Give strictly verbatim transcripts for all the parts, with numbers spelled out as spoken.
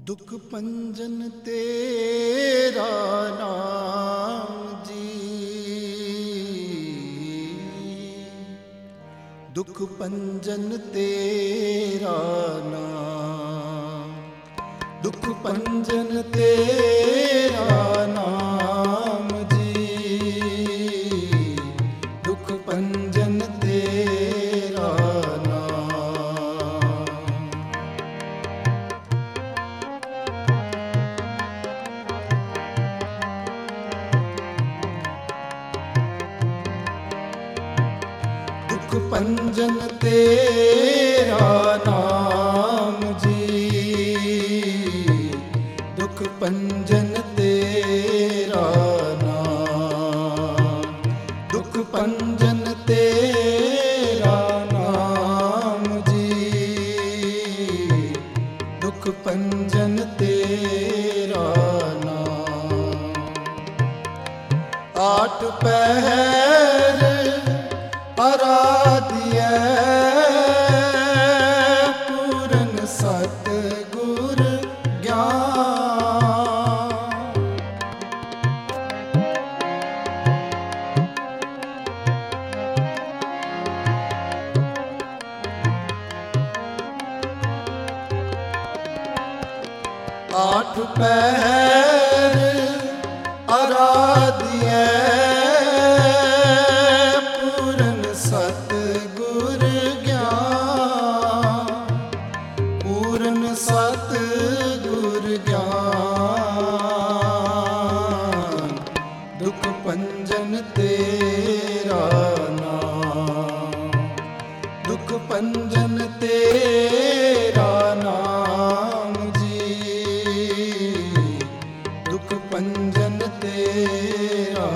दुख पंजन तेरा नाम जी, दुख पंजन तेरा नाम, दुख पंजन तेरा नाम जी, दुख पंजन तेरा नाम। दुख पंजन तेरा नाम जी, दुख पंजन तेरा नाम, दुख पंजन तेरा नाम जी, दुख पंजन तेरा नाम। आठ पहर आराधिया पूरन सतगुर ज्ञान, आठ पहर आराधिया सतगुर ज्ञान, पूरन सतगुर ज्ञान, दुख पंजन तेरा नाम, दुख पंजन तेरा नाम जी, दुख पंजन तेरा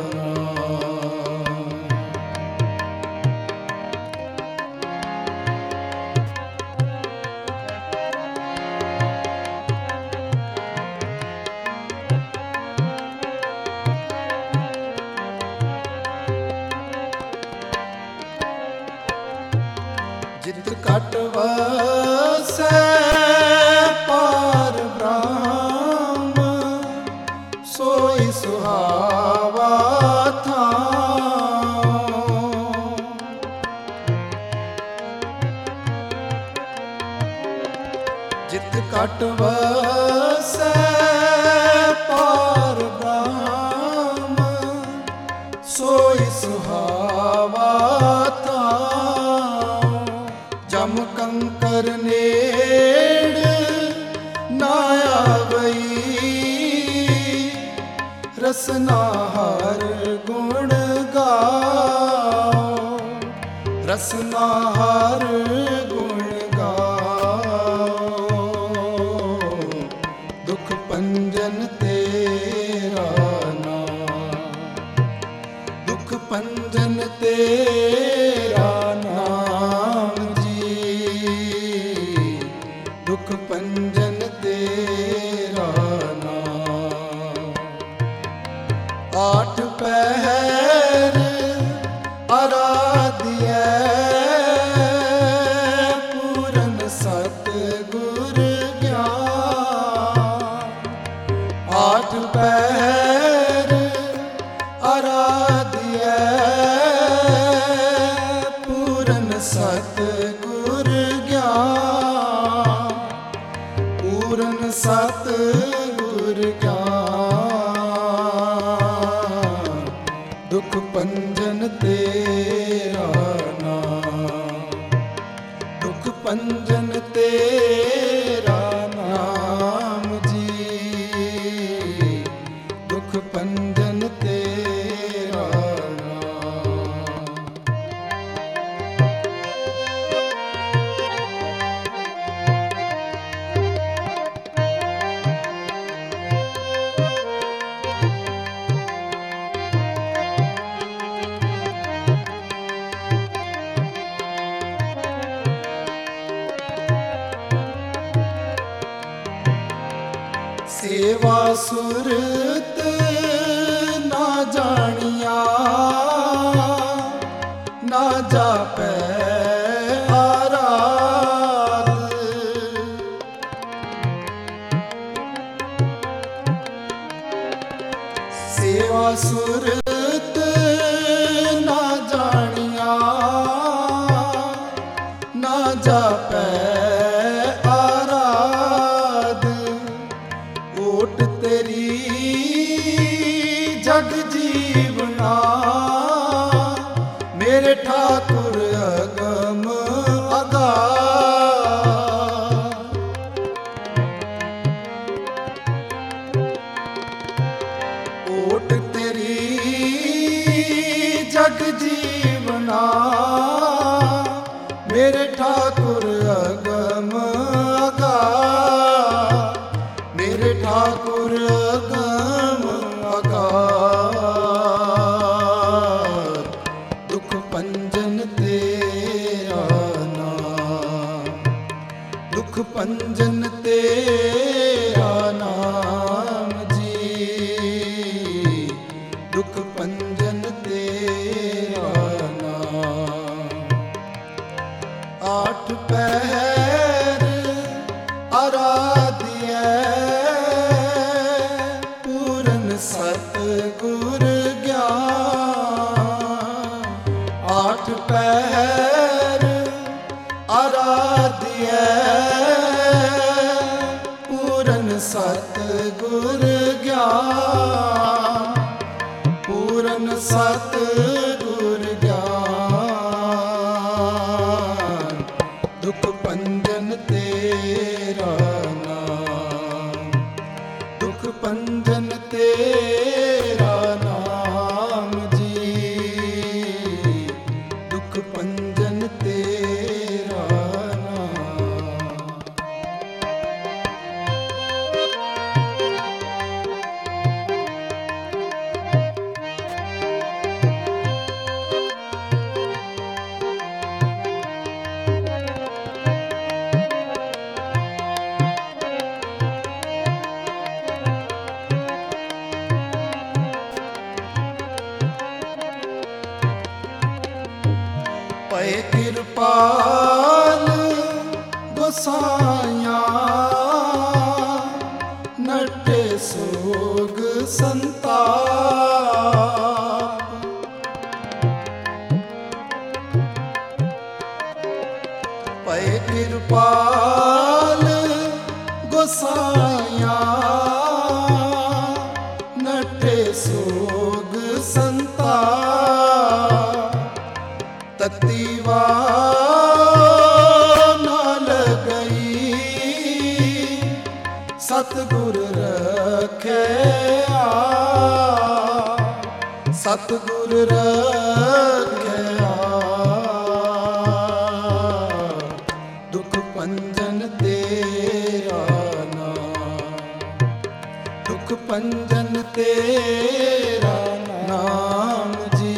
जित कट वसै पार ब्रह्म, सोई सुहावा थां। जित कट वसै पार ब्रह्म, सोई सुहावा थां। जम कंकर नेड़ ना आवई, रसना हर गुण गाओ, रसना हर गुण गाओ, दुख पंजन तेरा नाम, दुख पंजन तेरा नाम जी, दुख पंजन तेरा नाम। आठ पहर आराधिया पूरन सतगुर ज्ञान, आठ पहर आराधिया पूरन सतगुर ज्ञान, पूरन सतगुर ज्ञान, दुख पंजन तेरा नाम, दुख पंजन तेरा नाम जी, दुख पंजन तेरा नाम। सेवा सुरत ना जानिया, ना जापै आराध, ਸੁਰਤ ਨਾ ਜਾਣਿਆ, ਨਾ ਜਾਪੈ ਆਰਾਧ। ਓਟ ਤੇਰੀ ਜਗ ਜੀਵਨਾ, ਮੇਰੇ ਠਾਕੁਰ ਅਗਮ ਅਗਾਧ। ਓਟ ਤੇਰੀ ਜਗ ਜੀਵਨਾ, ਮੇਰੇ ਠਾਕੁਰ ਅਗਮ ਅਗਾਧ। ਮੇਰੇ ਠਾਕੁਰ ਅਗਮ ਅਗਾਧ। ਦੁਖ ਭੰਜਨ ਤੇਰਾ ਨਾਮ, ਦੁਖ ਭੰਜਨ ਤੇਰਾ ਨਾਮ ਜੀ। ਦੁਖ ਭੰਜਨ ਤੇਰਾ ਨਾਮ। ਆਠ ਪਹਿਰ ਆਰਾਧਿਐ, ਪੂਰਨ ਸਤਿਗੁਰ ਗਿਆਨ। ਆਠ ਪਹਿਰ ਆਰਾਧਿਐ, ਪੂਰਨ ਸਤਿਗੁਰ ਗਿਆਨ। ਪੂਰਨ ਸਤਿਗੁਰ ਗਿਆਨ। ਦੁਖ ਭੰਜਨ ਤੇਰਾ ਨਾਮ, ਦੁਖ ਭੰਜਨ ਤੇਰਾ ਨਾਮ ਜੀ। ਦੁਖ ਭੰਜਨ ਤੇਰਾ ਨਾਮ। ਪਏ ਕਿਰਪਾਲ ਗੋਸਾਈਆਂ, ਨਟੇ ਸੋਗ ਸੰਤਾਪ। ਪਏ ਕਿਰਪਾਲ ਗੋਸਾਈਆਂ, ਨਟੇ ਸੋਗ ਸੰਤਾਪ। ਤਤੀ ਨਾਲ ਗਈ, ਸਤਿਗੁਰ ਰਖਿਆ। ਸਤਿਗੁਰ ਰਖਿਆ। ਦੁਖ ਭੰਜਨ ਤੇਰਾ ਨਾਮ, ਦੁਖ ਭੰਜਨ ਤੇਰਾ ਨਾਮ ਜੀ।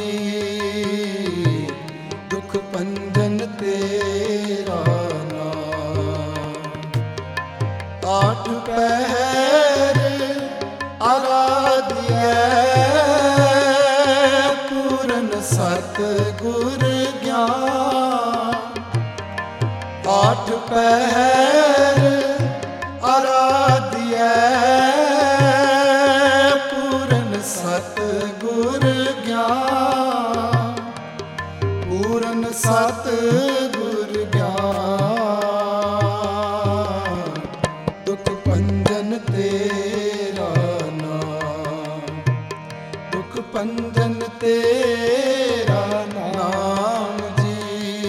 ਦੁਖ ਭੰਜਨ ਤੇਰਾ ਨਾਮ। ਆਠ ਪਹਿਰ ਆਰਾਧਿਐ, ਪੂਰਨ ਸਤਿਗੁਰ ਗਿਆਨ। ਆਠ ਪਹਿਰ ਆਰਾਧਿਐ, ਪੂਰਨ ਸਤਿਗੁਰ ਗਿਆਨ। ਪੂਰਨ ਸਤਿਗੁਰ ਗਿਆਨ। ਦੁਖ ਭੰਜਨ ਤੇਰਾ ਨਾਮ, ਦੁਖ ਭੰਜਨ ਤੇਰਾ ਨਾਮ ਜੀ।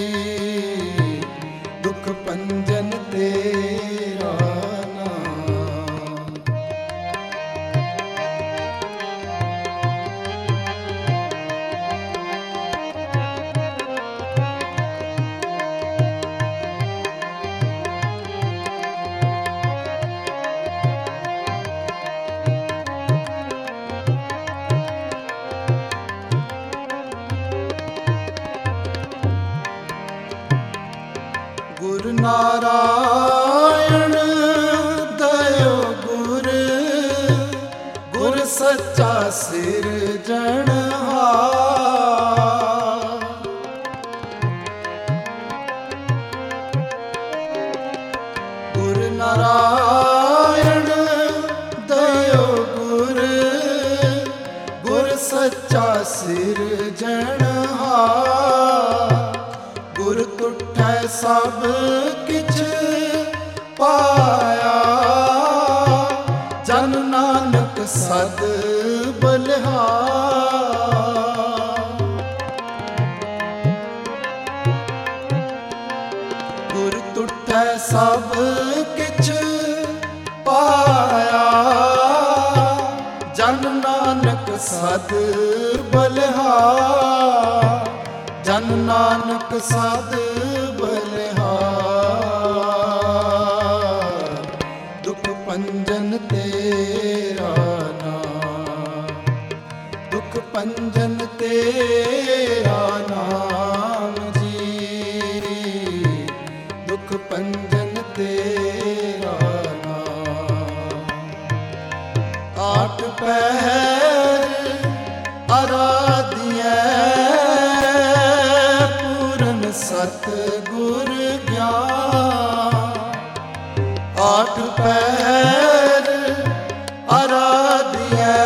ਦੁਖ ਭੰਜਨ ਤੇਰਾ ਨਾਮ। ਗੁਰ ਨਾਰਾਇਣ ਦਇਓ ਗੁਰ, ਗੁਰ ਸੱਚਾ ਸਿਰਜਣਹਾਰ। ਗੁਰ ਨਾਰਾਇਣ ਦਇਓ ਗੁਰ, ਗੁਰ ਸਭ ਕਿਛ ਪਾਇਆ, ਜਨ ਨਾਨਕ ਸਦ ਬਲਿਹਾਰ। ਗੁਰ ਤੁਠੈ ਸਭ ਕਿਛ ਪਾਇਆ, ਜਨ ਨਾਨਕ ਸਦ ਬਲਿਹਾਰ। ਜਨ ਨਾਨਕ ਸਦ ਬਲਿਹਾਰ। ਦੁਖ ਭੰਜਨ ਤੇਰਾ ਨਾਮ, ਦੁਖ ਭੰਜਨ ਤੇਰਾ ਨਾਮ ਜੀ, ਦੁਖ ਭੰਜਨ ਤੇਰਾ ਨਾਮ। ਆਠ ਪਹਿਰ ਅਰਾਧਿਐ, ਪੂਰਨ ਸਤਿਗੁਰ ਗਿਆਨ। ਆਠ ਪਹਿਰ ਅਰਾਧਿਐ,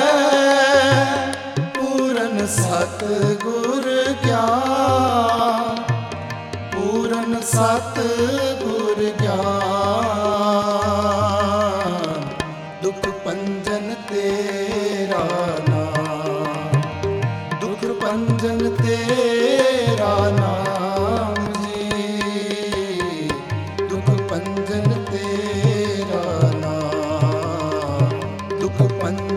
ਪੂਰਨ ਸਤਿਗੁਰ ਗਿਆਨ। ਪੂਰਨ ਸਤਿਗੁਰ ਗਿਆਨ। ਦੁਖ ਭੰਜਨ ਤੇਰਾ ਨਾਮ, ਦੁਖ ਭੰਜਨ ਤੇਰਾ ਨਾਮ ਜੀ, ਦੁਖ ਭੰਜਨ ਤੇਰਾ ਨਾਮ, ਦੁਖ ਭੰਜਨ